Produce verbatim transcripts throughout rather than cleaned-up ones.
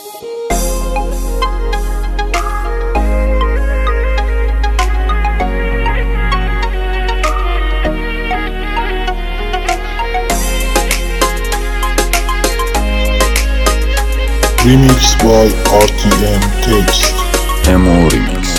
Remix by آر تی ام Text. امو ریمیکس.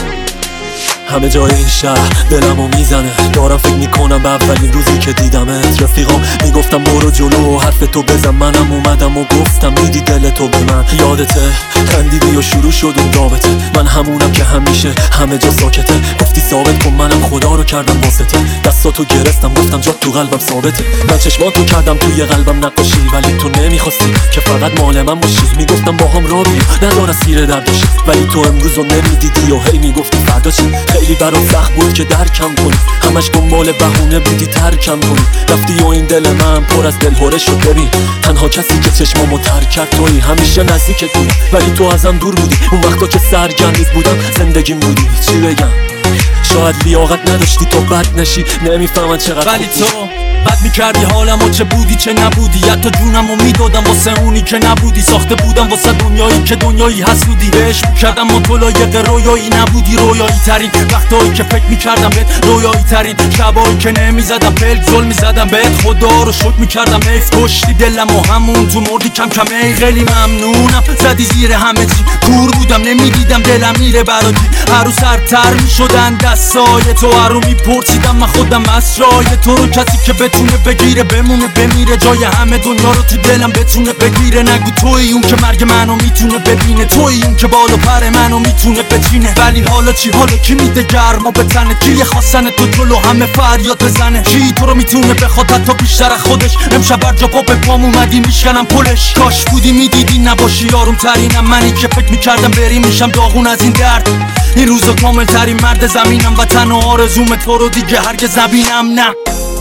همه جای این شهر دلمو میزنه، دارم فکر میکنم به اولین روزی که دیدمت. رفیقام میگفتم برو جلو و حرف تو بزن، منم اومدم و گفتم میدی دل تو به من. یادته خندیدی و شروع شد اون رابطه، من همونم که همیشه همه جا ساکته. گفتی ثابت کن منم خدا رو کردم واسطه، دستاتو گرفتم گفتم جات تو قلبم ثابته. من چشماتو کردم توی قلبم نقاشی، ولی تو نمیخواستی که فقط مال من باشی. میگفتم با هم را بیا ندار اسیر دردشی، ولی تو امروز رو نمیدیدی و هی میگفتی فردا چی. خیلی برام سخت بود که درکم کنی، همش دنبال بهونه بودی ترکم کنی. رفتی و این دل من پر از دلهوره شد. ببین تنها کسی که چشمامو تر کرد تویی، همیشه نزدیکت بودم ولی تو ازم دور بودی. اون وقتا که سرگرم بودم زندگیم بودی. چی بگم شاید لیاقت نداشتی تو بد نشی، نمیفهمن چقدر ولی تو بد میکردی حالمو، چه بودی چه نبودی. حتی جونمو میدادم واسه اونی که نبودی. ساخته بودم واسه دنیایی که دنیایی حسودی. بهش میکردم مطلایق رویایی نبودی. رویایی ترین وقتایی که فکر میکردم بهت، رویایی ترین شبایی که نمیزدم پلک زل میزدم بهت. خدا رو شکر میکردم حیف کشتی دلم و همون تو مردی کم کم. ای خیلی ممنونم زدی زیر همه چی، کور بودم نمیدیدم دلم میره برادی. هر روز سرتر میشدن دستای تو، هر رو میپرسیدم من خودم اسرای تو رو. کسی که بتونه بگیره بمونه بمیره، جای همه دنیا رو تو دلم بتونه بگیره. نگو توی اون که مرگ منو میتونه ببینه، توی اون که بالا پر منو میتونه بچینه. ولی حالا چی؟ حالا کی میده گرما به تنه؟ کی خواستن تو جلو همه فریاد بزنه؟ کی تو رو میتونه بخواد حتی بیشتر از خودش؟ امشب بر جا پا به پام اومدی میشکنم پلش. کاش بودی میدیدی نباشی یارم ترینم، منی که فکر میکردم بری میشم داغون از این درد. این روزا کامل ترین مرد زمینم و تنها آرزوم تو رو دیگه هرگز نبینم. نه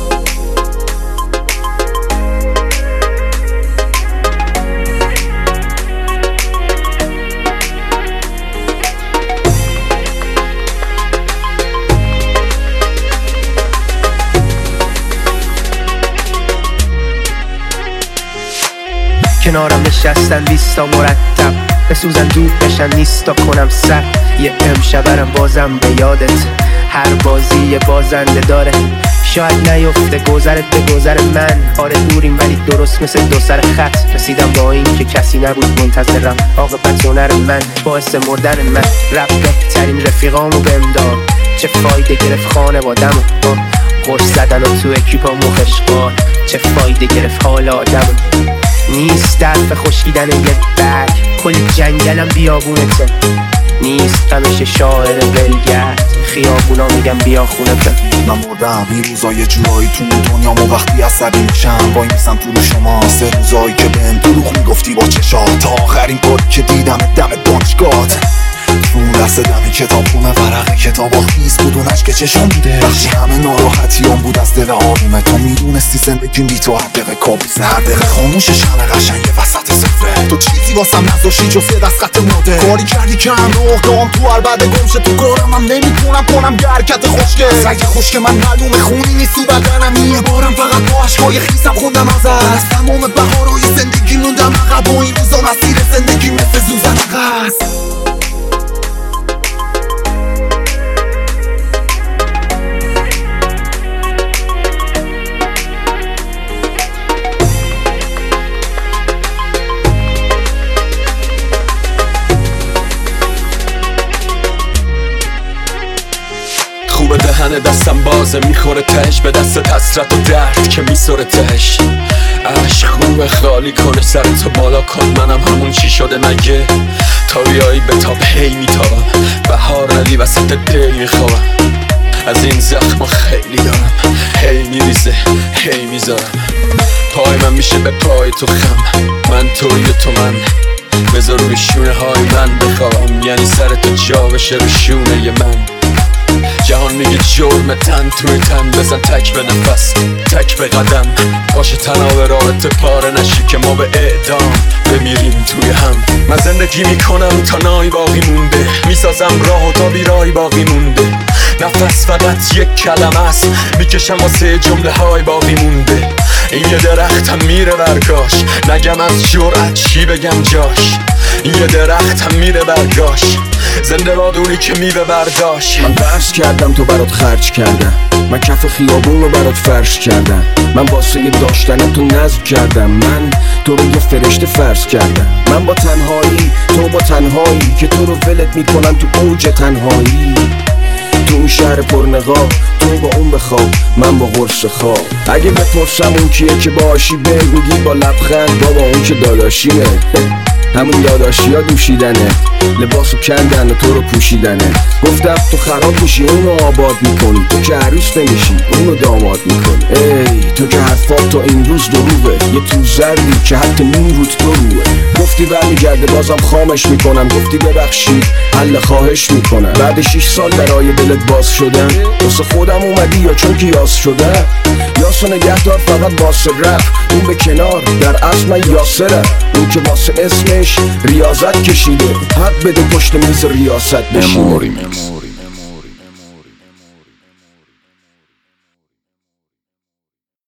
کنارم نشستن بیستا مرتب، بسوزن دود بشن نیستا کنم سر. یه امشبرم بازم به یادت، هر بازی یه بازنده داره. شاید نیفته گذرت به گذر من، آره دوریم ولی درست مثل دو سر خط. رسیدم با این که کسی نبود منتظرم، عاقبت هنر من باعث مردن من. رب بهترین رفیقامو بهم داد، چه فایده گرفت خانوادمو. قرص زدن و تو اکیپا مخشقار، چه فایده گرفت حال آدمو. نیست درف خشکیدن یه برگ، کل جنگلم بیابونته. نیست همیشه شاعر ولگرد، خیابونا میگم بیا خونه بر. من مردم این روزا یه جورایی تو دنیامو، وقتی عصبی میشم وای میسم تو رو شما. سه روزایی که بهم دروغ میگفتی با چشات، تا آخرین باری که دیدم دم دانشگاهت. اون لحظه دم کتاب خونه ورق کتابا خیز بود و نشک چشم بوده. وقتی همه ناراحتیام بود از دل آرومه، تو میدونستی زندگیم بی تو هر دقیقه کابوسه. هر دقیقه خاموشش همه قشنگه وسط سفره، تو چیزی واسم نذاشتی جز یه دست خط مده. کاری کردی که هم روح دام تو هر بعد گمشه، تو کارم هم نمیتونم کنم یه حرکت خوشگل. سگ خوشگه من معلومه خونی نیست تو بدنم. یه بارم فقط با عشقای خیسم خوندم ازت، از تمام بهارای زندگی موندم عقب و این روزا مسیر زندگی مثل زوزن قصد. خوبه دهن دستم بازه میخوره تش، به دست حسرت و درد که میسره تش. عشق خوبه خالی کنه سر تو بالا کن، منم همون چی شده مگه؟ تا بیایی به تاب هی میتابم، بهار ندی وسط دل میخوابم. از این زخم خیلی دارم، هی میریزه هی میذارم. پای من میشه به پای تو خم، من توی تو من. بذار روی شونه های من بخوابم، یعنی سر تو جا بشه رو شونه ی من. جهان میگه جرم تن توی تن، بزن تک به نفس تک به قدم. باشه تنها رابطه پاره نشی که ما به اعدام بمیریم توی هم. من زندگی میکنم تا نای باقی مونده، میسازم راه و تا بیرای باقی مونده. نفس فقط یک کلمه است، میکشم واسه جمله های باقی مونده. این یه درختم میره برگاش، نگم از جرأت چی بگم جاش. یه درختم میره برگاش، زنده بادونی که میوه برداشت. من بحث کردم تو برات خرج کردم، من کف خیابون رو برات فرش کردم، من واسه داشتن تو نظم کردم، من تو رو یه فرشته فرض کردم. من با تنهایی تو با تنهایی که تو رو ولت میکنم تو اوج تنهایی، تو اون شهر پرنقاب تو با اون بخواب من با قرص خواب. اگه بپرسم اون کیه که باشی به میگی با لبخند بابا اون که داداشیه. همون داداشی ها دوشیدنه، لباسو کندن و تو رو پوشیدنه. گفتم تو خراب میشی اونو آباد میکنی، تو که عروس نمیشی اونو داماد میکنی. ای تو که حرفات تا این روز دروغه، یه تو زردی که حتی نون روت دو روه. گفتی برمیگرده بازم خامش میکنم، گفتی ببخشی حل خواهش میکنم. بعد شیش سال درای دلت باز شدم، واسه خودم اومدی یا چون که یاس شدم؟ یاسو نگهدار فقط واسه رپ، اون به کنار در اصل من یاسرم. اون که واسه اسمش ریاضت کشیده، حق بده پشت میز ریاست بشینه.